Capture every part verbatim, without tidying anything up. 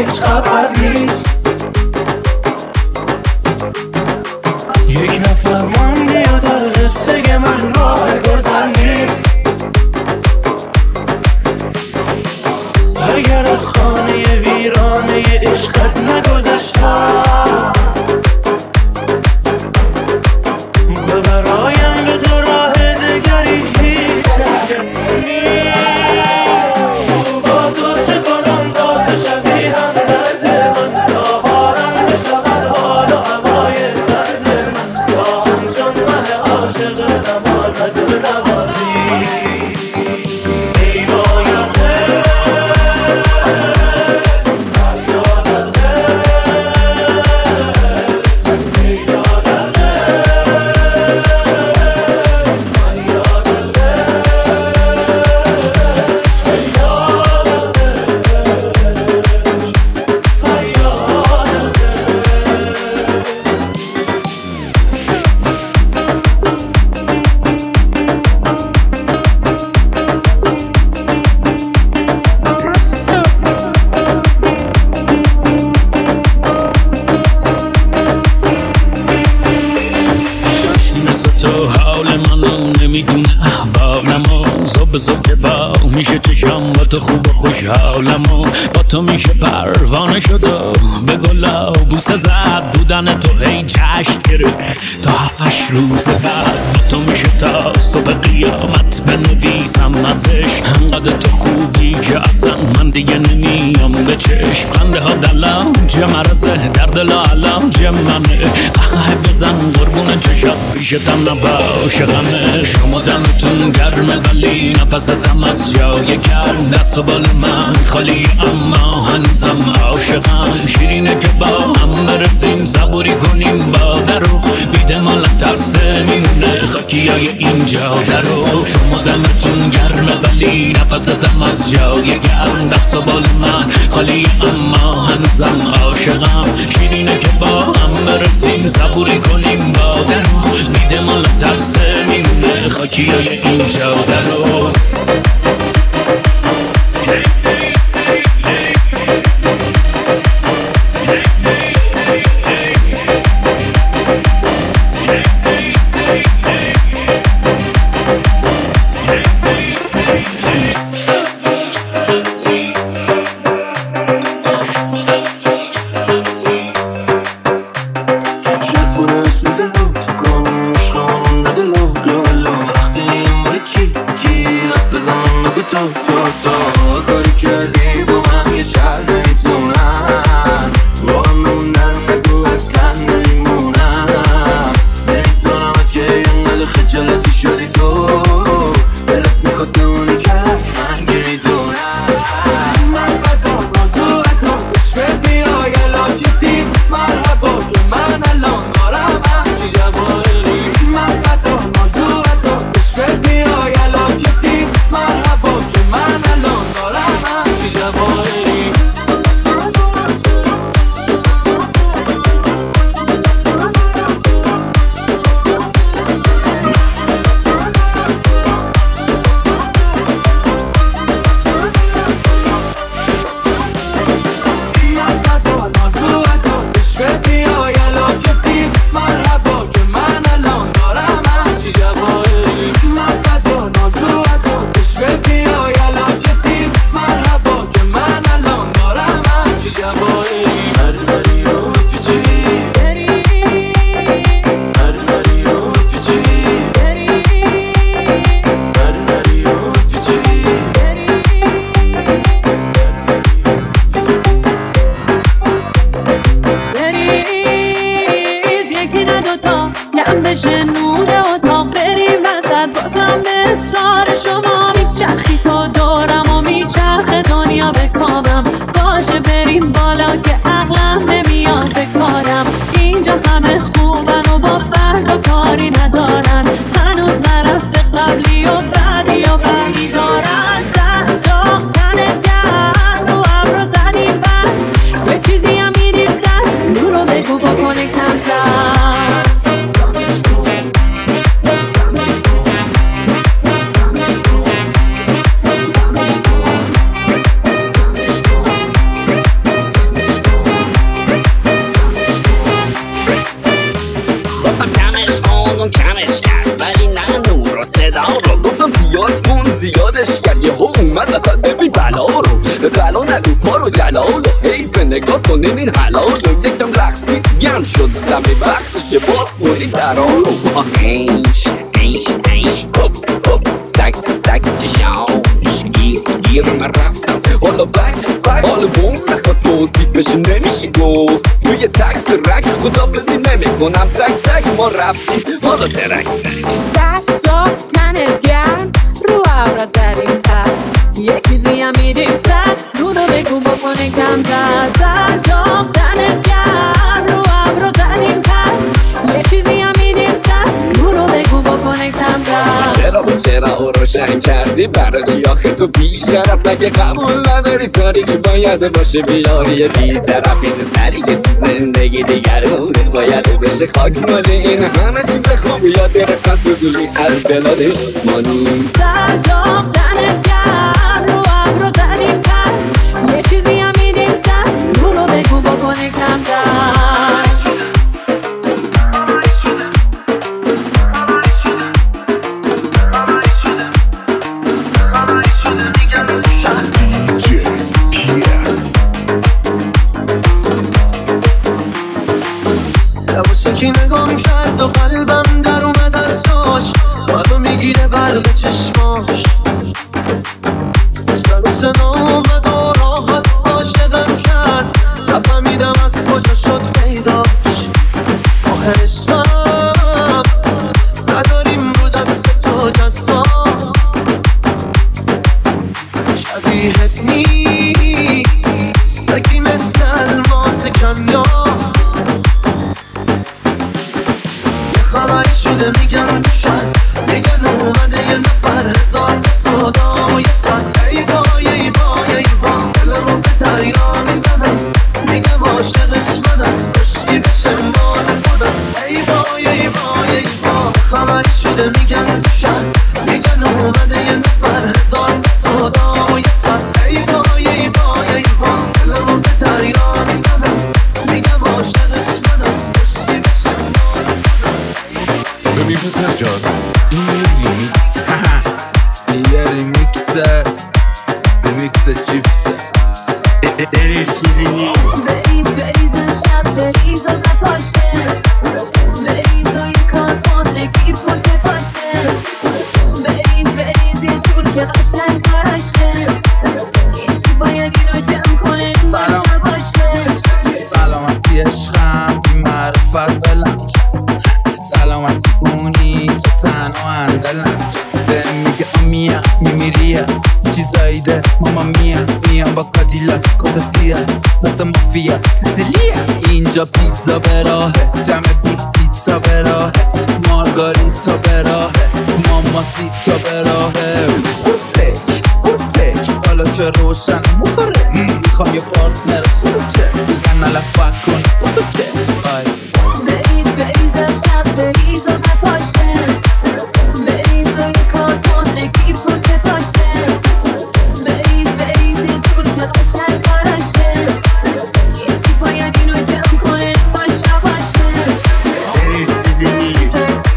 هیچ خبر نیست. یک نفر مانده یا در قصه من راه گذر نیست. اگر از خانه ویرانه عشقت نگذشتم و برایم به تو راه دگری هیچ نگردی، تو بازو چه کنم ذات شبیه هم درد من، تا بارم بشود حال و هوای سرد من، یا همچون من عاشق نمازد و نوازی. ای وای از بزرگ با میشه چشم با تو خوب و خوشحالم و با تو میشه پروانه شده به گلا بوسه زد بودن تو هی جشن گرفت تا هفتش روز بعد با تو میشه تا صبح قیامت بنویسم ازش. انقدر تو خوبی که اصلا من دیگه نمیام به چشم. خنده ها دلم چه مرزه در دل علم چه منه اخه بزن قربون چشم پیشتم نباشه غمه. شما دمتون گرمه ولی نفستم از جای گرم، دست و بال من خالی اما هنوزم عاشقم. شیرینه که با هم برسیم صبوری کنیم با درو بیده مال ترس میمونه خاکی های اینجا درو. شما دمتون گرمه ولی نفستم از جای گرم، دست و بال من خالی اما هنوزم عاشقم. شیرینه که با هم برسیم صبوری کنیم با درو بیده مال ترس میمونه خاکی های اینجا درو. بلا رو گفتم زیاد کن زیادش کرد یه ها اومد اصلا ببین بلا رو بلا نگو پارو جلال و حیف نگاه کنین این حلال رو یکم رقصی گم شد زمه وقتشه باز کنید درا رو اینش اینش اینش هپ هپ سک سک جشاش گیر گیر من رفتم حالا بک بک حالا بوم نخواد توصیف بشه نمیشه گفت توی تک ترک خدا بزی نمی کنم تک تک ما رفتیم حالا ترک تک زد داد تنت گرم رو ابرا زدیم پر یه چیزی هم میدیم سر رو رو بگو بکنه کم در زد داد تنت گرم رو ابرا زدیم پر یه چیزی هم میدیم سر رو رو بگو بکنه کم در چرا با چرا او روشن کردی برای چی آخه تو بی شرف مگه قبول نداری تاریخ باید باشه بیاری بی طرفی سری که تو زندگی دیگرونه باید بشه خاک مال این همه چیز خوب یاد گرفتن فضولی از بلاد عثمانی سردام تنت گرم رو ابرا زدیم پر یه چیزی هم میدیم سر رو رو بگو بکنه کم در یکی نگاه کرد و قلبم در اومد از جاش منو میگیره برق چشماش سر و سنا اومد و راحت عاشقم کرد نفهمیدم از کجا شد پیداش آخرش هم نداریم رو دست تو جزا شبیهت نیست بگی مثل الماس کنیا خبری شده میگن تو شهر میگن اومده یه نفر هزار صدا و یه سر ای وای ای وای ای وای دلمو به دریا میزنه میگم عاشقش منم عشقی بشه مال خودم ای وای ای وای ای وای خبری شده میگن تو شهر میگن اومده یه نفر هزار صدا و یه سر ای وای ای وای ای وای دلمو به دریا میزنه میگم عاشقش منم عشقی بشه مال خودم ببین پسر جان این یه ریمیکس این یه ریمیکسه ریمیکس چیپسه بریز بریز امشب بریز و نپاشه بریز و یه کار کن نگی پوک پاشه بریز بریز یه جور که قشنگ کارشه یکی باید اینو جمع کنه سلام باشه سلامتی عشقم بی معرفت بلم سلامتی اونی که تنها اندلم بهم میگه آمیا میمیریه چیزایی ده ماما میا میام با کادیلاک کتاسیا مثل مافیا سیسیلیا اینجا پیتزا به راهه جمع بیف پیتزا به راهه مارگاریتا به راهه ماماسیتا به راهه برو فکر برو فکر حالا که روشن مکاره میخوام یه پارتنر خوبه چه بگن نلفت کن بسه چه آی بریز بریز امشب بریز و نپاشه بریز و یه کار کن نگی پوک پاشه بریز بریز یه جور که قشنگ کارشه یکی باید اینو جمع کنه باشه باشه بریز بریز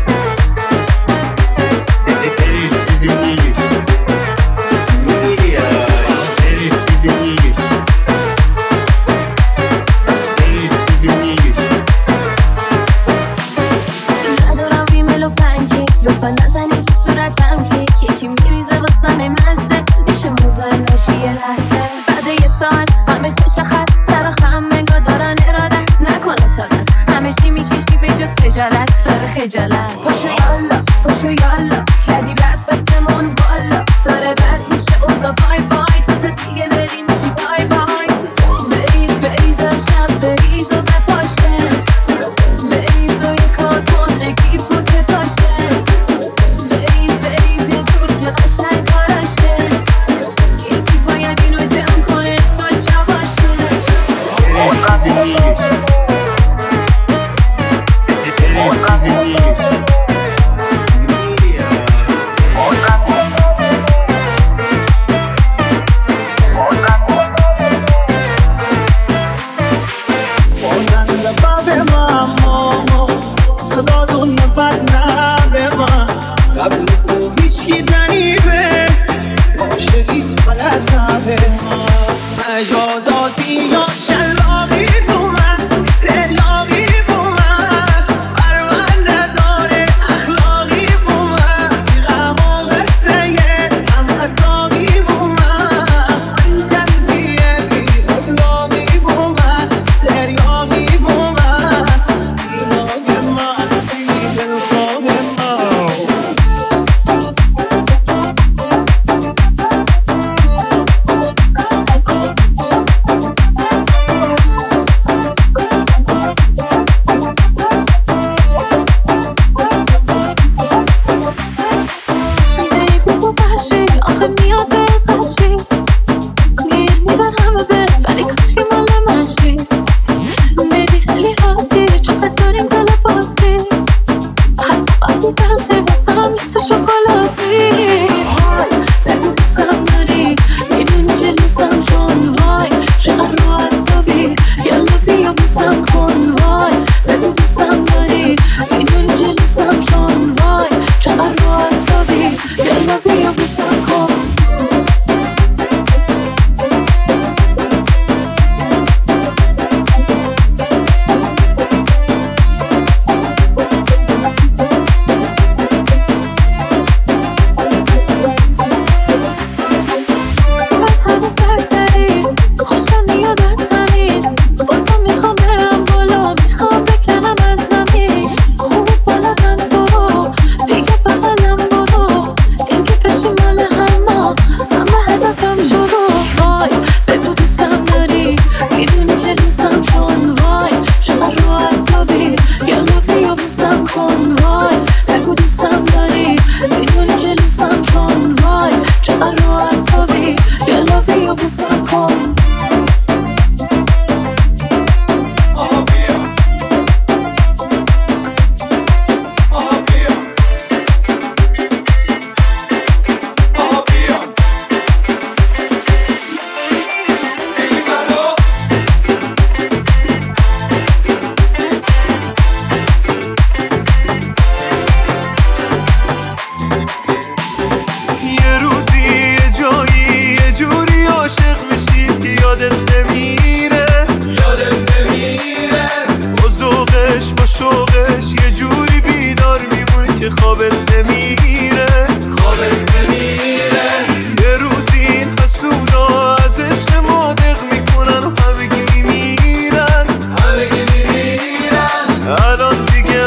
بریز بریز ندارم ریمل و پنکیک لطفا نزنی که صورتم کیک یکی میریزه واسم مزه میشه مزاحم نشی یه لحظه بعد یه ساعت همه چه خط سر خم نگاه دارن ارادت نکنه سادت همه چی میکشی به جز خجالت داره خجالت پاشو یالا پاشو یالا کردی بد فستمون والا داره بد میشه اوزا بای بای تا دیگه بری میشی بای بای بریز بریز امشب بریز و بپاشه بریز و یه کار کن نگی پوک پاشه بریز بریز یه جور که قشنگ کارشه یکی باید اینو جمع کنه باشه باشه بریز بریز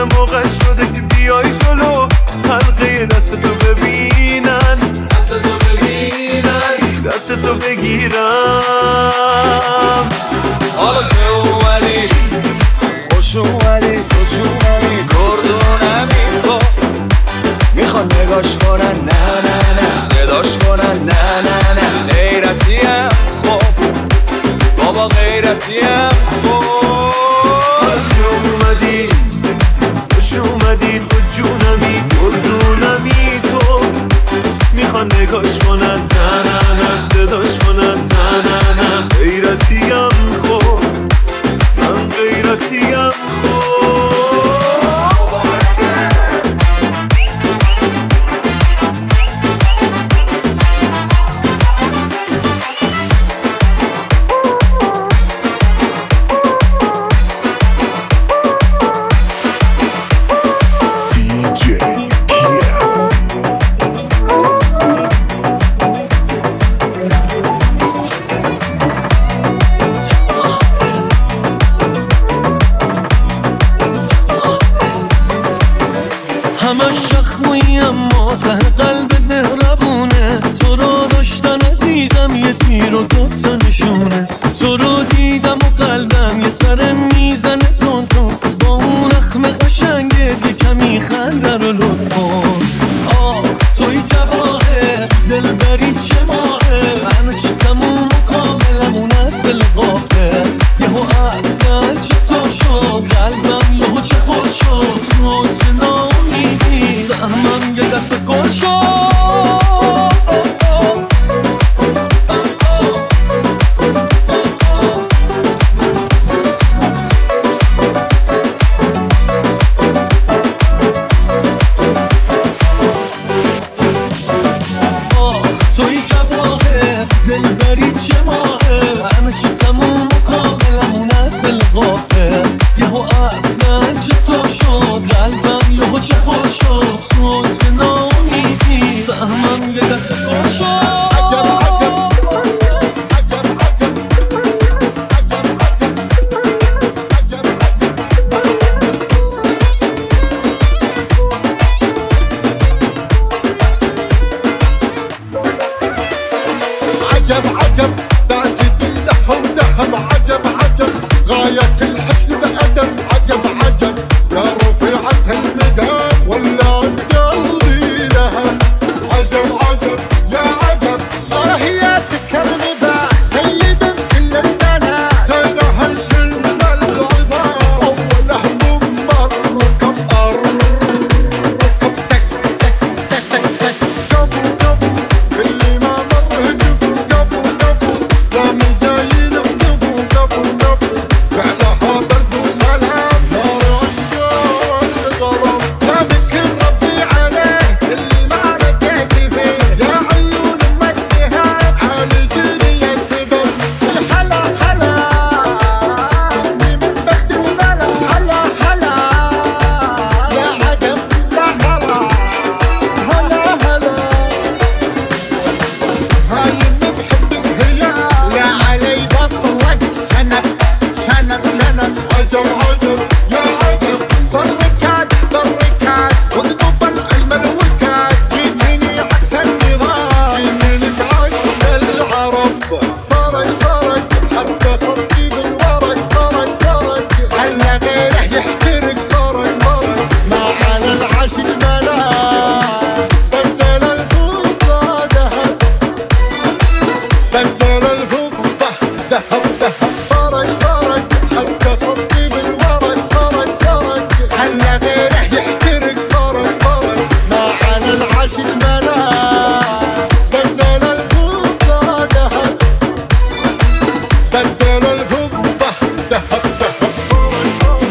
دیگه موقع شده که بیای جلو حلقه دستتو ببینن دستتو ببینن دستتو بگیرم حالا که اومدی خوش اومدی خوش اومدی گردونم میخوا میخوان نگاش کنن نه نه نه صداش کنن نه نه نه غیرتیم خب بابا غیرتیم خب حالا که اومدی خوش اومدی تو جونمی گردونمی تو میخوان نگاش کنن نه نه نه صداش کنن نه نه نه غیرتیم خب من غیرتیم خب همش شخموی اما ته قلب مهربونه تو رو داشتن عزیزم یه تیر و دوتا نشونه تو رو دیدم و قلبم یه سر میزنه تون تون با اون اخم قشنگت یه کمی خنده رو لطف کن آه توی جواهر دل بری چه ماهه همه چی تموم و کاملمون از دل قاهر یهو اصلا چطور شد قلبم یهو چه پر شد تو جنام سهمم یه دست گل شد توی جواهر دل بری چه ماهه همه چی تموم و کاملمون از دل قاهر یهو اصلا چطور شد قلبم یهو چه پر شد تو نامیدی سهمم یه دست گل شد عجب عجب بعد اللحم ذهب عجب عجب غاية الحسن بأدب عجب عجب يا رفيعة المدام ولا قلبي لها عجب عجب يا عجب آه يا سكر نباع سيد كل البنات سيدها الجن العظام أوله منبر ركب أر ركب تك تك تك تك تك قبو قبو اللي ما مر هجف قبو قبو لا مزايين قبو قبو قبو بعدها برد وسلام نار أشجار الغرام لا ذكر ربي عليه اللي ما ركيت فيه يا عيون أم السهام عالجيني يا سبب الحلا حلا من بدر وملا حلا حلا يا عجب لا حلا هلا هلا هاي اللي بحبك هي يا علي بطلك شنب شنب شنب عجب عجب يا عجب بركات بركات وقلوب العلم الوكات جيتني عكس النظام جيتني عكس العرب فرق فرق حتى خطي بالورق فرق فرق خلى غيره يحترق فرق فرق ما على العاشق بلاء بدل الفضة ذهب بدل الفضة ذهب ذهب فرق فرق حتى خطي بالورق فرق فرق خلى غيره يحترق فرق فرق ما على العاشق بلاء بدل الفضة ذهب بدل الفضة ذهب ذهب فرق فرق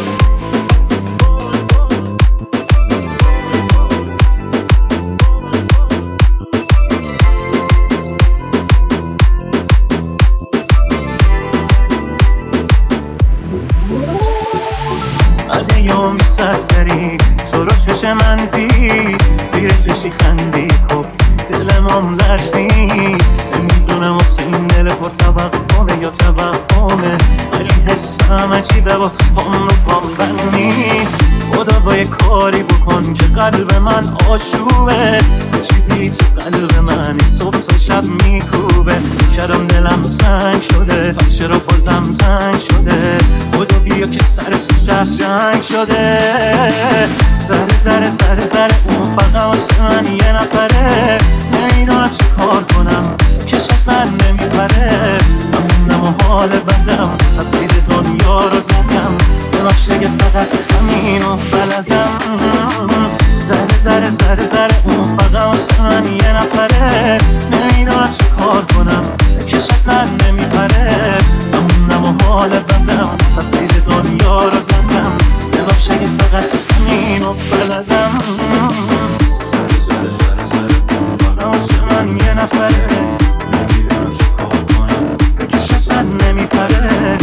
از یوم سرسری تو رو چش من دید زیر چشی خندی خب دلمم لرزید نمیدونم واسه این دل پر توقعه یا توهمه ولی حسم عجیبه و هم رو پام بند نیست خدا با یه کاری بکن که قلب من آشوبه چیزی تو قلب من این صبح تا شب میکوبه کردم دلم سنگ شده پس چرا بازم تنگ شده خدا بیا که سر تو شهر جنگ شده زره زره زره زره اون فقط واسه من یه نفره نمیدونم چی کار کنم کش اصلا نمیبره نمونم و حال بدم سبید دنیا رو زدم ببخشه که فقط همین و بلدم زره زره زره زره اون فقط واسه من یه نفره نمیدونم چی کار کنم کش اصلا نمیبره نمونم و حال بدم سبید دنیا رو زدم ببخشه که فقط همین و بلدم زره زره زره زره اون فقط واسه من یه نفره نمیدونم چی کار کنم کش اصلا نمیبره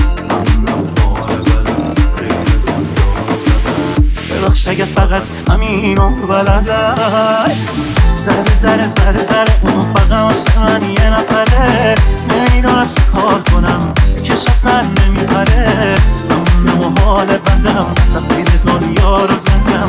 ببخش اگه فقط همینو بلدم زره زره زره زره اون فقط واسه من یه نفره نمیدونم چی کار کنم کش اصلا نمیبره نمونم و حال بدم سفید دنیا رو زندم